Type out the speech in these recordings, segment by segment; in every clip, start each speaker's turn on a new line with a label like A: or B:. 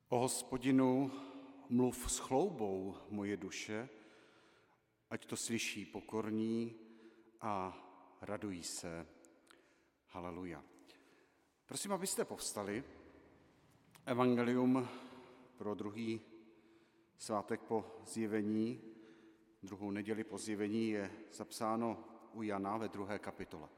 A: O Hospodinu, mluv s chloubou moje duše, ať to slyší pokorní a radují se. Haleluja. Prosím, abyste povstali. Evangelium pro druhý svátek po zjevení, druhou neděli po zjevení je zapsáno u Jana ve 2. kapitole.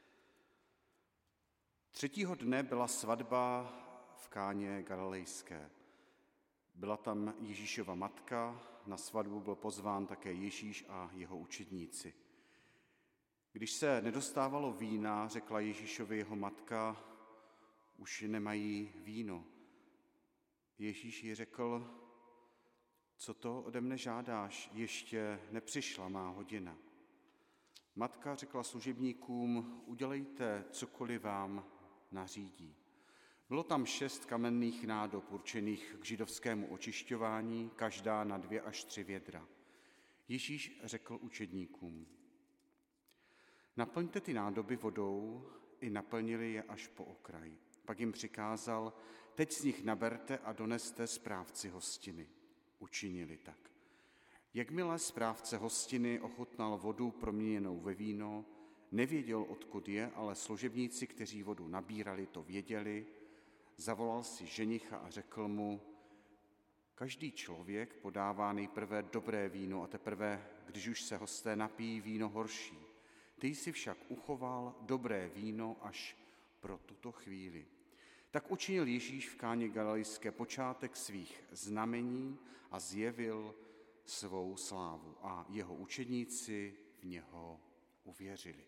A: 3. dne byla svatba v Káně Galilejské. Byla tam Ježíšova matka, na svatbu byl pozván také Ježíš a jeho učedníci. Když se nedostávalo vína, řekla Ježíšovi jeho matka, už nemají víno. Ježíš jí řekl, co to ode mne žádáš, ještě nepřišla má hodina. Matka řekla služebníkům, udělejte cokoliv vám nařídí. Bylo tam 6 kamenných nádob určených k židovskému očišťování, každá na 2 až 3 vědra. Ježíš řekl učedníkům, naplňte ty nádoby vodou, i naplnili je až po okraj. Pak jim přikázal, teď z nich naberte a doneste správci hostiny. Učinili tak. Jakmile správce hostiny ochutnal vodu proměněnou ve víno, nevěděl, odkud je, ale služebníci, kteří vodu nabírali, to věděli. Zavolal si ženicha a řekl mu, každý člověk podává nejprve dobré víno a teprve, když už se hosté napijí, víno horší. Ty jsi však uchoval dobré víno až pro tuto chvíli. Tak učinil Ježíš v Káně Galilejské počátek svých znamení a zjevil svou slávu a jeho učedníci v něho uvěřili.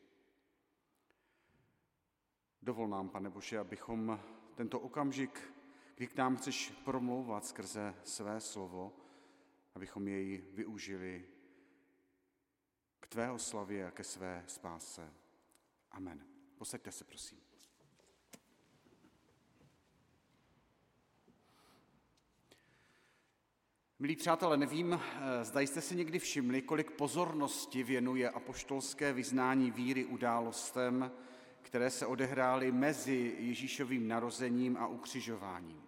A: Dovol nám, Pane Bože, abychom tento okamžik, kdy k nám chceš promlouvat skrze své slovo, abychom jej využili k tvé oslavě a ke své spáse. Amen. Posaďte se, prosím. Milí přátelé, nevím, zda jste si někdy všimli, kolik pozornosti věnuje apoštolské vyznání víry událostem, které se odehrály mezi Ježíšovým narozením a ukřižováním.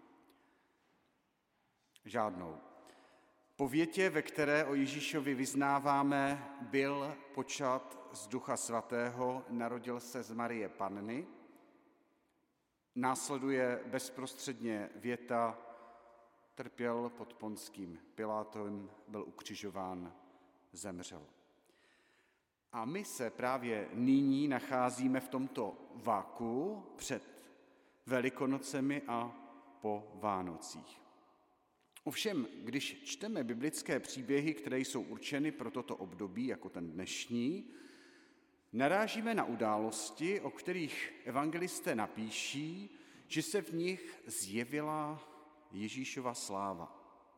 A: Žádnou. Po větě, ve které o Ježíšovi vyznáváme, byl počat z Ducha Svatého, narodil se z Marie Panny, následuje bezprostředně věta, trpěl pod Ponským Pilátem, byl ukřižován, zemřel. A my se právě nyní nacházíme v tomto vakuu před Velikonocemi a po Vánocích. Ovšem, když čteme biblické příběhy, které jsou určeny pro toto období, jako ten dnešní, narážíme na události, o kterých evangelisté napíší, že se v nich zjevila Ježíšova sláva.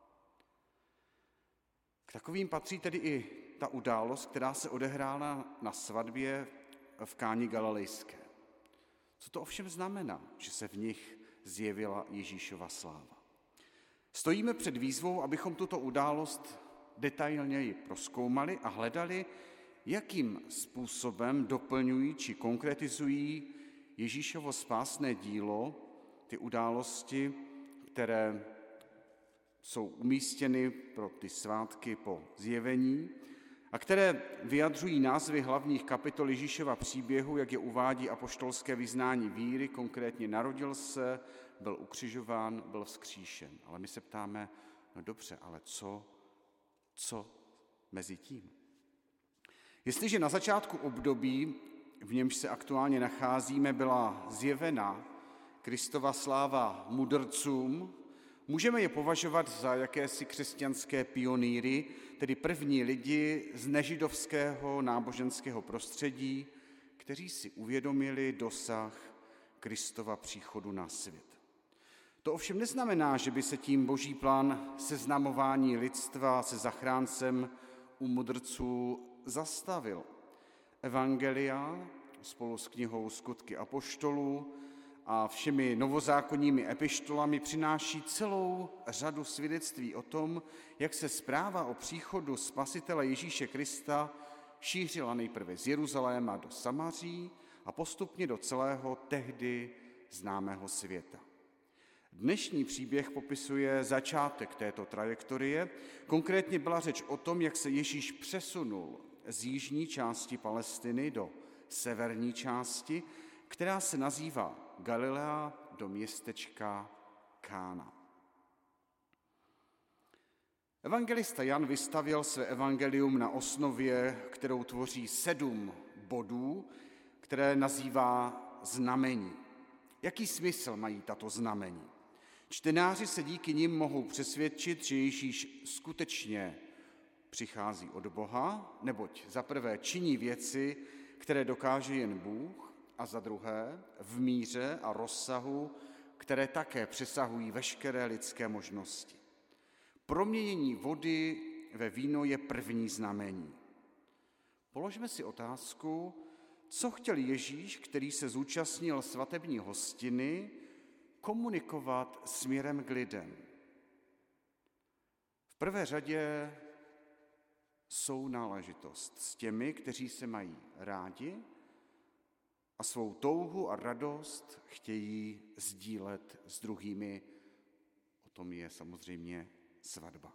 A: K takovým patří tedy i ta událost, která se odehrála na svatbě v Káni Galilejské. Co to ovšem znamená, že se v nich zjevila Ježíšova sláva? Stojíme před výzvou, abychom tuto událost detailněji prozkoumali a hledali, jakým způsobem doplňují či konkretizují Ježíšovo spásné dílo, ty události, které jsou umístěny pro ty svátky po zjevení a které vyjadřují názvy hlavních kapitol Ježíšova příběhu, jak je uvádí apoštolské vyznání víry, konkrétně narodil se, byl ukřižován, byl vzkříšen. Ale my se ptáme, no dobře, ale co mezi tím? Jestliže na začátku období, v němž se aktuálně nacházíme, byla zjevena Kristova sláva mudrcům, můžeme je považovat za jakési křesťanské pionýry, tedy první lidi z nežidovského náboženského prostředí, kteří si uvědomili dosah Kristova příchodu na svět. To ovšem neznamená, že by se tím boží plán seznamování lidstva se zachráncem u mudrců zastavil. Evangelia spolu s knihou Skutky apoštolů a všemi novozákonními epištolami přináší celou řadu svědectví o tom, jak se zpráva o příchodu Spasitele Ježíše Krista šířila nejprve z Jeruzaléma do Samaří a postupně do celého tehdy známého světa. Dnešní příběh popisuje začátek této trajektorie. Konkrétně byla řeč o tom, jak se Ježíš přesunul z jižní části Palestiny do severní části, která se nazývá Galilea, do městečka Kána. Evangelista Jan vystavěl své evangelium na osnově, kterou tvoří 7 bodů, které nazývá znamení. Jaký smysl mají tato znamení? Čtenáři se díky nim mohou přesvědčit, že Ježíš skutečně přichází od Boha, neboť za prvé činí věci, které dokáže jen Bůh, a za druhé v míře a rozsahu, které také přesahují veškeré lidské možnosti. Proměnění vody ve víno je první znamení. Položme si otázku, co chtěl Ježíš, který se zúčastnil svatební hostiny, komunikovat směrem k lidem. V prvé řadě sounáležitost s těmi, kteří se mají rádi a svou touhu a radost chtějí sdílet s druhými. O tom je samozřejmě svatba.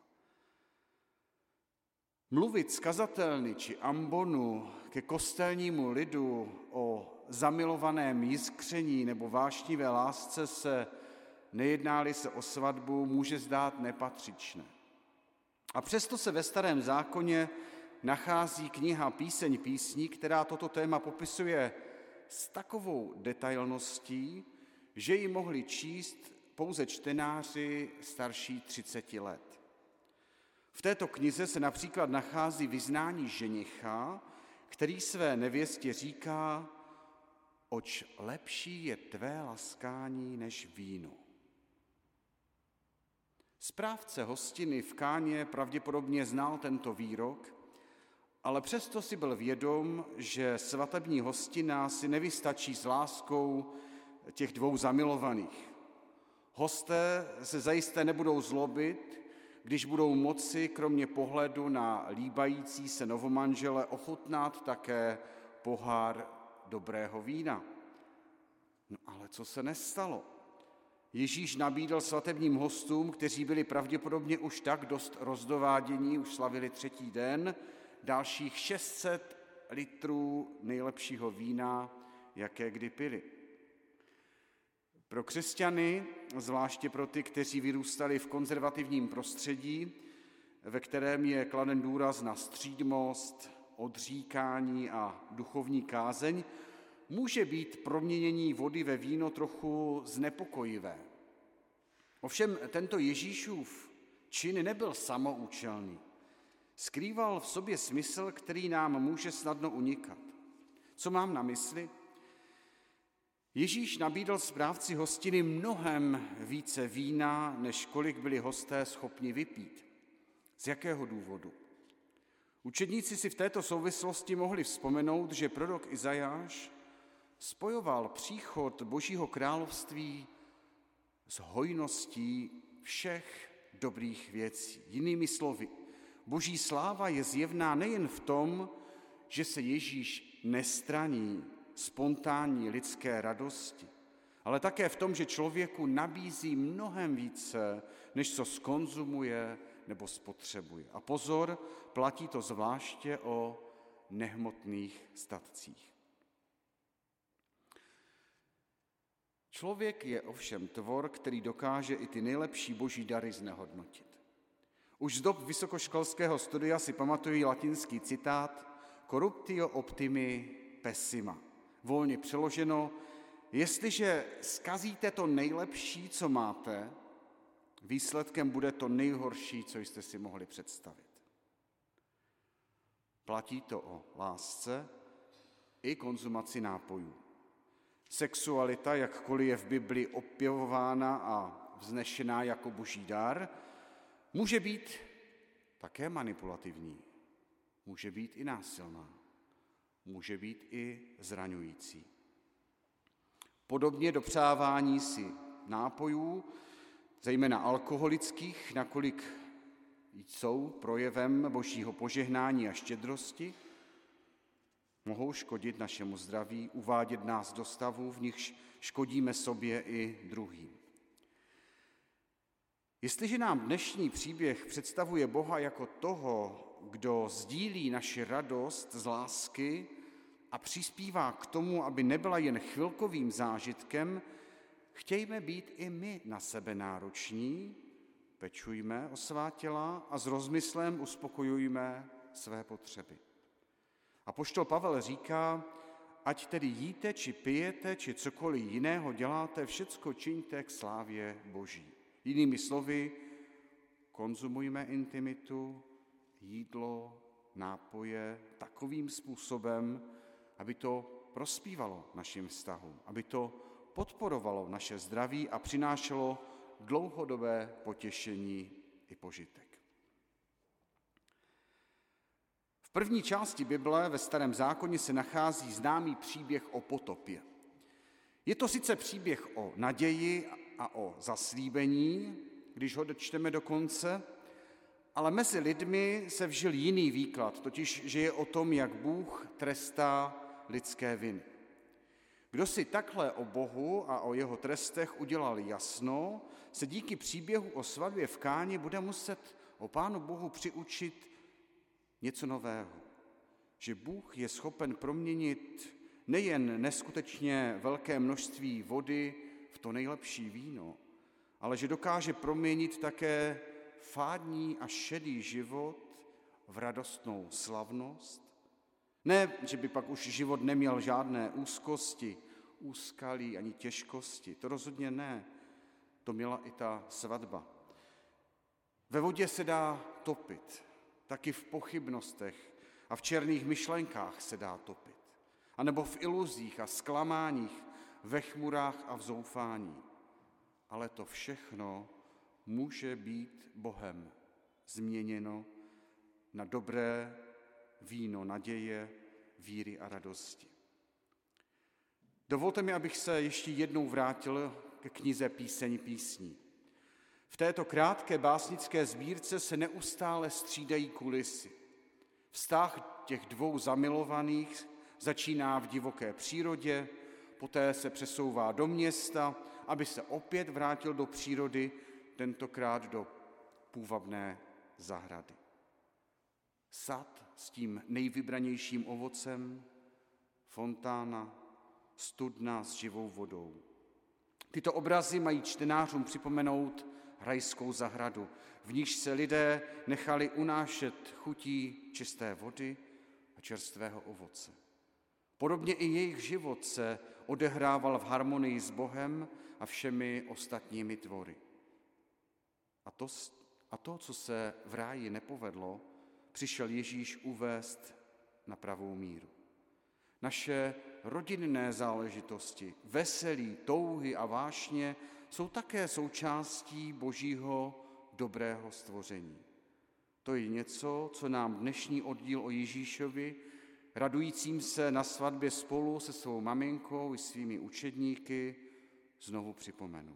A: Mluvit z kazatelny či ambonu ke kostelnímu lidu o zamilovaném jiskření nebo vášnivé lásce se, nejedná-li se o svatbu, může zdát nepatřičné. A přesto se ve Starém zákoně nachází kniha Píseň písní, která toto téma popisuje s takovou detailností, že ji mohli číst pouze čtenáři starší 30 let. V této knize se například nachází vyznání ženicha, který své nevěstě říká: oč lepší je tvé laskání než víno. Správce hostiny v Káně pravděpodobně znal tento výrok, ale přesto si byl vědom, že svatební hostina si nevystačí s láskou těch 2 zamilovaných. Hosté se zajisté nebudou zlobit, když budou moci kromě pohledu na líbající se novomanžele ochutnat také pohár dobrého vína. No ale co se nestalo? Ježíš nabídl svatebním hostům, kteří byli pravděpodobně už tak dost rozdovádění, už slavili 3. den, dalších 600 litrů nejlepšího vína, jaké kdy pili. Pro křesťany, zvláště pro ty, kteří vyrůstali v konzervativním prostředí, ve kterém je kladen důraz na střídmost, odříkání a duchovní kázeň, může být proměnění vody ve víno trochu znepokojivé. Ovšem tento Ježíšův čin nebyl samoučelný. Skrýval v sobě smysl, který nám může snadno unikat. Co mám na mysli? Ježíš nabídl správci hostiny mnohem více vína, než kolik byli hosté schopni vypít. Z jakého důvodu? Učedníci si v této souvislosti mohli vzpomenout, že prorok Izajáš spojoval příchod Božího království s hojností všech dobrých věcí. Jinými slovy, Boží sláva je zjevná nejen v tom, že se Ježíš nestraní spontánní lidské radosti, ale také v tom, že člověku nabízí mnohem více, než co skonzumuje nebo spotřebuje. A pozor, platí to zvláště o nehmotných statcích. Člověk je ovšem tvor, který dokáže i ty nejlepší boží dary znehodnotit. Už z dob vysokoškolského studia si pamatují latinský citát corruptio optimi pessima. Volně přeloženo, jestliže zkazíte to nejlepší, co máte, výsledkem bude to nejhorší, co jste si mohli představit. Platí to o lásce i konzumaci nápojů. Sexualita, jakkoliv je v Bibli opěvována a vznešená jako boží dar, může být také manipulativní, může být i násilná, může být i zraňující. Podobně dopřávání si nápojů, zejména alkoholických, nakolik jsou projevem božího požehnání a štědrosti, mohou škodit našemu zdraví, uvádět nás do stavu, v nichž škodíme sobě i druhým. Jestliže nám dnešní příběh představuje Boha jako toho, kdo sdílí naši radost z lásky a přispívá k tomu, aby nebyla jen chvilkovým zážitkem, chtějme být i my na sebe nároční, pečujme o svá těla a s rozmyslem uspokojujme své potřeby. Apoštol Pavel říká, ať tedy jíte, či pijete, či cokoliv jiného děláte, všecko čiňte k slávě Boží. Jinými slovy, konzumujme intimitu, jídlo, nápoje takovým způsobem, aby to prospívalo našim vztahům, aby to podporovalo naše zdraví a přinášelo dlouhodobé potěšení i požitek. V první části Bible ve Starém zákoně se nachází známý příběh o potopě. Je to sice příběh o naději a o zaslíbení, když ho čteme do konce, ale mezi lidmi se vžil jiný výklad, totiž, že je o tom, jak Bůh trestá lidské viny. Kdo si takhle o Bohu a o jeho trestech udělal jasno, se díky příběhu o svatbě v Káni bude muset o Pánu Bohu přiučit něco nového. Že Bůh je schopen proměnit nejen neskutečně velké množství vody v to nejlepší víno, ale že dokáže proměnit také fádní a šedý život v radostnou slavnost. Ne, že by pak už život neměl žádné úzkosti, úskalí ani těžkosti, to rozhodně ne, to měla i ta svatba. Ve vodě se dá topit, taky v pochybnostech a v černých myšlenkách se dá topit, anebo v iluzích a zklamáních, ve chmurách a v zoufání. Ale to všechno může být Bohem změněno na dobré víno naděje, víry a radosti. Dovolte mi, abych se ještě jednou vrátil ke knize Píseň písní. V této krátké básnické sbírce se neustále střídají kulisy. Vztah těch dvou zamilovaných začíná v divoké přírodě, poté se přesouvá do města, aby se opět vrátil do přírody, tentokrát do půvabné zahrady. Sad s tím nejvybranějším ovocem, fontána, studna s živou vodou. Tyto obrazy mají čtenářům připomenout rajskou zahradu, v níž se lidé nechali unášet chutí čisté vody a čerstvého ovoce. Podobně i jejich život se odehrával v harmonii s Bohem a všemi ostatními tvory. A to, co se v ráji nepovedlo, přišel Ježíš uvést na pravou míru. Naše rodinné záležitosti, veselí, touhy a vášně jsou také součástí Božího dobrého stvoření. To je něco, co nám dnešní oddíl o Ježíšovi, radujícím se na svatbě spolu se svou maminkou i svými učedníky, znovu připomenul.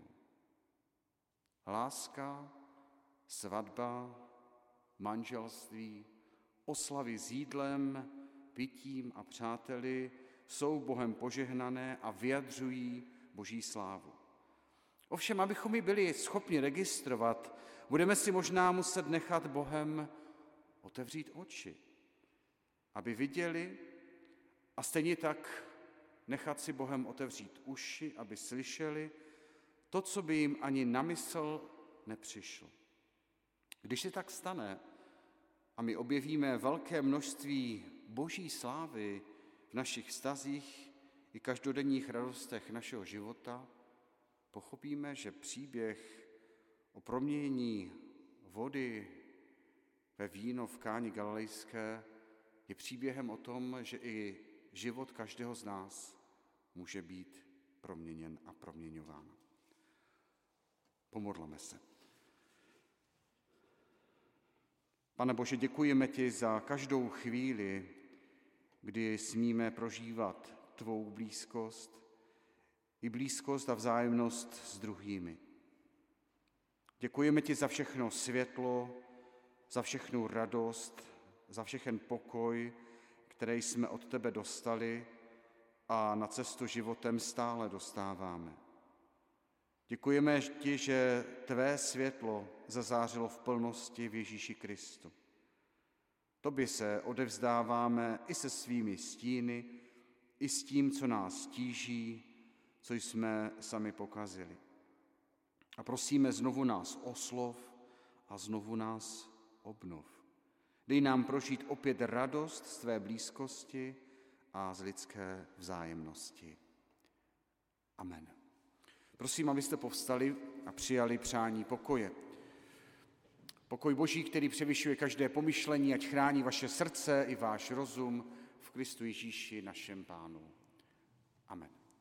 A: Láska, svatba, manželství, oslavy s jídlem, pitím a přáteli jsou Bohem požehnané a vyjadřují Boží slávu. Ovšem, abychom ji byli schopni registrovat, budeme si možná muset nechat Bohem otevřít oči, aby viděli, a stejně tak nechat si Bohem otevřít uši, aby slyšeli to, co by jim ani na mysl nepřišlo. Když se tak stane a my objevíme velké množství Boží slávy v našich vztazích i každodenních radostech našeho života, pochopíme, že příběh o proměnění vody ve víno v Káni Galilejské je příběhem o tom, že i život každého z nás může být proměněn a proměňován. Pomodleme se. Pane Bože, děkujeme ti za každou chvíli, kdy smíme prožívat tvou blízkost i blízkost a vzájemnost s druhými. Děkujeme ti za všechno světlo, za všechnu radost, za všechen pokoj, který jsme od tebe dostali a na cestu životem stále dostáváme. Děkujeme ti, že tvé světlo zazářilo v plnosti v Ježíši Kristu. Tobě se odevzdáváme i se svými stíny, i s tím, co nás tíží, co jsme sami pokazili. A prosíme, znovu nás oslov a znovu nás obnov. Dej nám prožít opět radost z tvé blízkosti a z lidské vzájemnosti. Amen. Prosím, abyste povstali a přijali přání pokoje. Pokoj Boží, který převyšuje každé pomyšlení, ať chrání vaše srdce i váš rozum v Kristu Ježíši, našem Pánu. Amen.